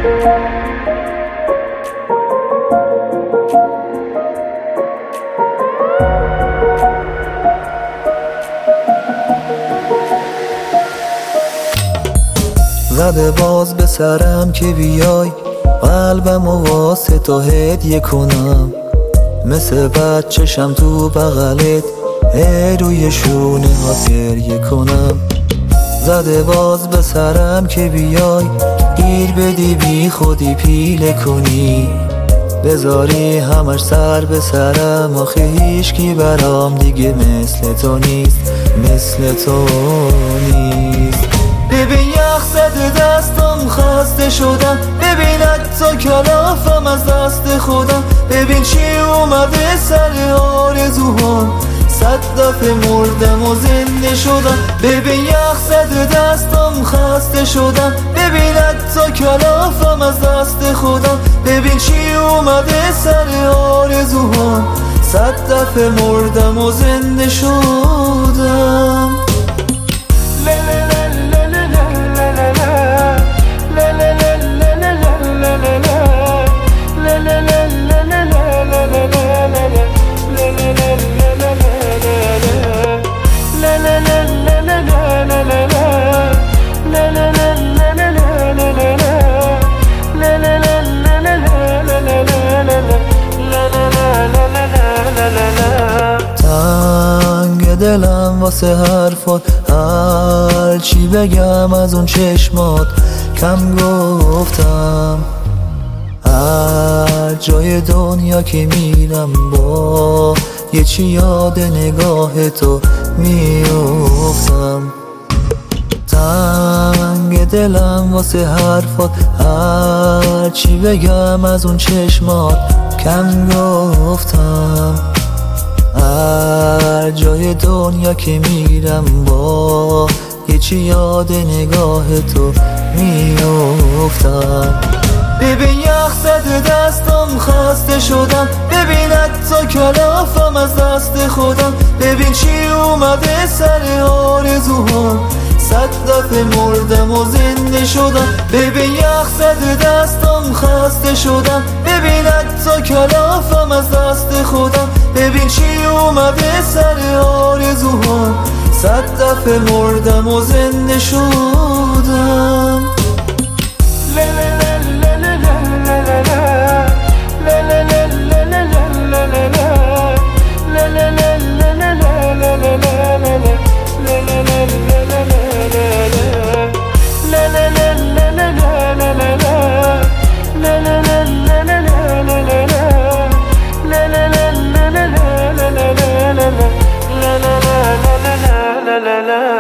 زده باز به سرم که بیای قلبم و واسه تو هدیه کنم، مثل بچه‌شم تو بغلت روی شونه ها گریه کنم. زده باز به سرم که بیای گیر بدی بی خودی پیله کنی، بذاری همش سر به سرم، آخه هیچکی برام دیگه مثل تو نیست، مثل تو نیست. ببین یخ زده دستم خسته شدم، ببین حتی کلافم از دست خودم، ببین چی اومده سر آرزوهام، 100 دفعه مردم و زنده شدم. ببین یخ زده دستم خسته شدم، ببین حتی کلافم از دست خودم، ببین چی اومده سر آرزوهام، 100 دفعه مردم و زنده شدم. تنگ دلم واسه حرفات، هر چی بگم از اون چشمات کم گفتم، هر جای دنیا که میرم با یه چی یاد نگاه تو میافتم. تنگ دلم واسه حرفات، هر چی بگم از اون چشمات کم گفتم، هر جای دنیا که میرم با یه چی یاد نگاه تو میافتم. ببین یخ زده دستم خسته شدم، ببین حتی کلافم از دست خودم، ببین چی اومده سر آرزوهام، 100 دفعه مردم و زنده شدم. ببین یخ زده دستم خسته شدم، ببین حتی کلافم از دست خودم، ببین چی اومده سر آرزوهام، 100 دفعه مردم و زنده شدم. la la la